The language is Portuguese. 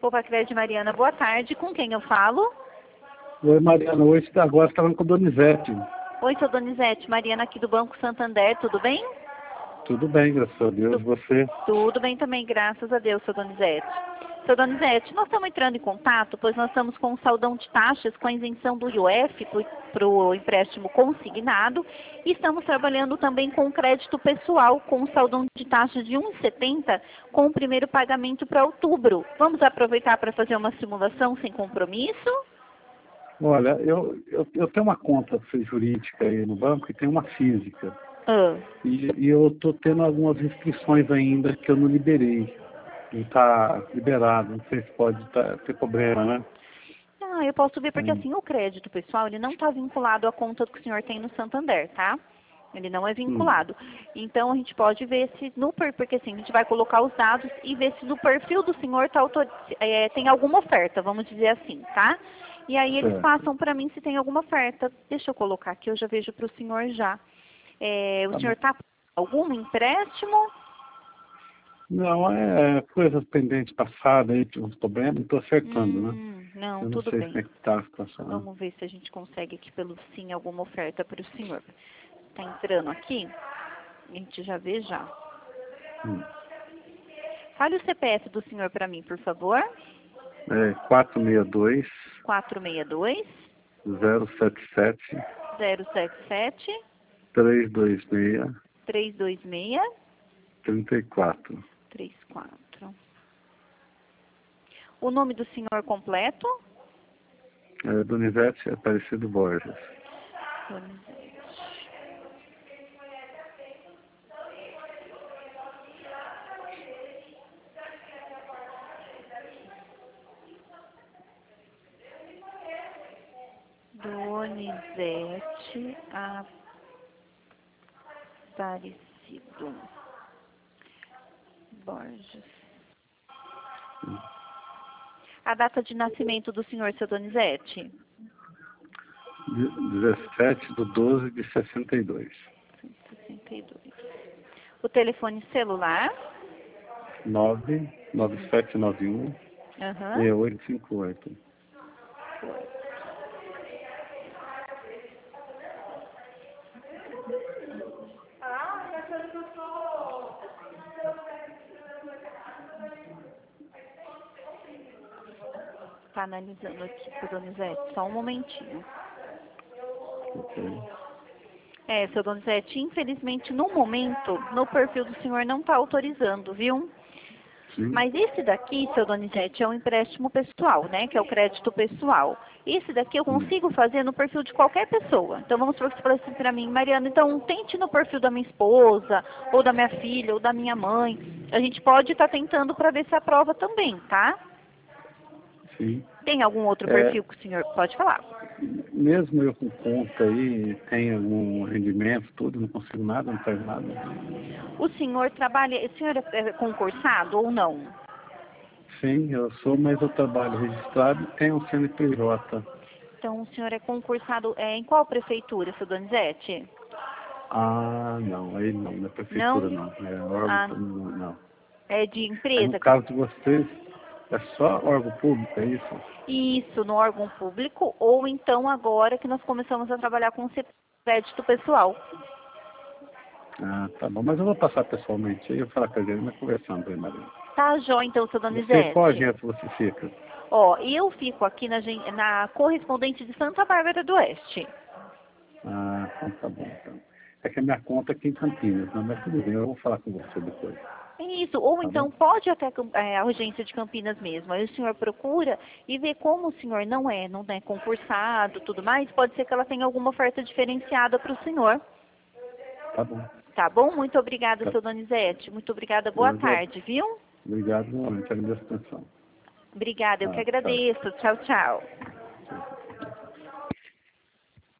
Copacred Mariana, boa tarde. Com quem eu falo? Oi, Mariana. Hoje, agora você tá falando com a Donizete. Oi, sou Donizete. Mariana aqui do Banco Santander, tudo bem? Tudo bem, graças a Deus. Você? Tudo bem também, graças a Deus, seu Donizete. Seu Donizete, nós estamos entrando em contato, pois nós estamos com um saldão de taxas com a isenção do IOF para o empréstimo consignado e estamos trabalhando também com crédito pessoal com um saldão de taxas de 1,70 com o primeiro pagamento para outubro. Vamos aproveitar para fazer uma simulação sem compromisso? Olha, eu tenho uma conta jurídica aí no banco e tenho uma física. E eu estou tendo algumas restrições ainda que eu não liberei. Não está liberado, não sei se pode ter problema, né? Ah, eu posso ver, porque assim, o crédito pessoal, ele não está vinculado à conta que o senhor tem no Santander, tá? Ele não é vinculado. Então, a gente pode ver se, porque assim, a gente vai colocar os dados e ver se no perfil do senhor tem alguma oferta, vamos dizer assim, tá? E aí eles passam para mim se tem alguma oferta. Deixa eu colocar aqui, eu já vejo para o senhor já. O senhor está com algum empréstimo? Não, é coisas pendentes passadas aí, uns problemas, estou acertando, né? Não, eu não tudo sei bem. como é que está a situação. Vamos ver se a gente consegue aqui pelo sim alguma oferta para o senhor. Está entrando aqui, a gente já vê já. Fale o CPF do senhor para mim, por favor. 462 462 077 077 326 326 34. 34. O nome do senhor completo? Donizete Aparecido Borges. Donizete. Donizete Aparecido Borges. A data de nascimento do senhor, seu Donizete? 17/12 de 62. 62. O telefone celular? 99791 6858. Está analisando aqui, seu Donizete. Só um momentinho. Seu Donizete, infelizmente, no momento, no perfil do senhor não está autorizando, viu? Sim. Mas esse daqui, seu Donizete, é um empréstimo pessoal, né? Que é o crédito pessoal. Esse daqui eu consigo fazer no perfil de qualquer pessoa. Então, vamos supor que você fala assim para mim, Mariana, então tente no perfil da minha esposa, ou da minha filha, ou da minha mãe. A gente pode estar tentando para ver se aprova também, tá? Sim. Tem algum outro perfil que o senhor pode falar? Mesmo eu com conta aí, tenho algum rendimento, tudo, não consigo nada, não faz nada. O senhor trabalha, o senhor é concursado ou não? Sim, eu sou, mas eu trabalho registrado e tenho um CNPJ. Então, o senhor é concursado em qual prefeitura, seu Donizete? Ah, não, aí não, na prefeitura não. É órgão, não. É de Aí, empresa? no caso de vocês, é só órgão público, é isso? Isso, no órgão público, ou então agora que nós começamos a trabalhar com crédito pessoal. Ah, tá bom, mas eu vou passar pessoalmente aí, eu vou falar com a gente, mas conversando aí, Maria. Tá, jóia, então, seu Você, Donizete. qual agência você fica? Eu fico aqui na correspondente de Santa Bárbara do Oeste. Ah, então tá bom, então. É que a minha conta é aqui em Campinas, não, mas tudo bem, eu vou falar com você depois. Isso, ou Tá então bom? pode até a urgência de Campinas mesmo. Aí o senhor procura e vê como o senhor não é concursado, tudo mais, pode ser que ela tenha alguma oferta diferenciada para o senhor. Tá bom. Tá bom? Muito obrigada, seu Donizete. Muito obrigada, boa tarde, viu? Obrigado, realmente, agradeço a atenção. Obrigada, eu que Tchau. agradeço. Tchau, tchau.